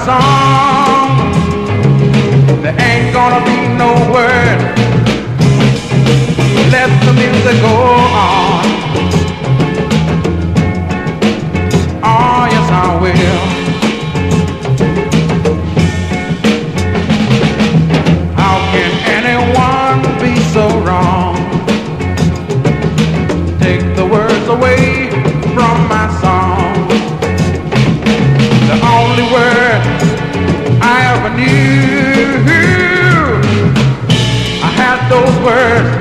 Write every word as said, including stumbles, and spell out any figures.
song. There ain't gonna be no word. Let the music go on. Oh, yes, I will. How can anyone be so wrong? Take the words away from my song. The only word I ever knew, I had those words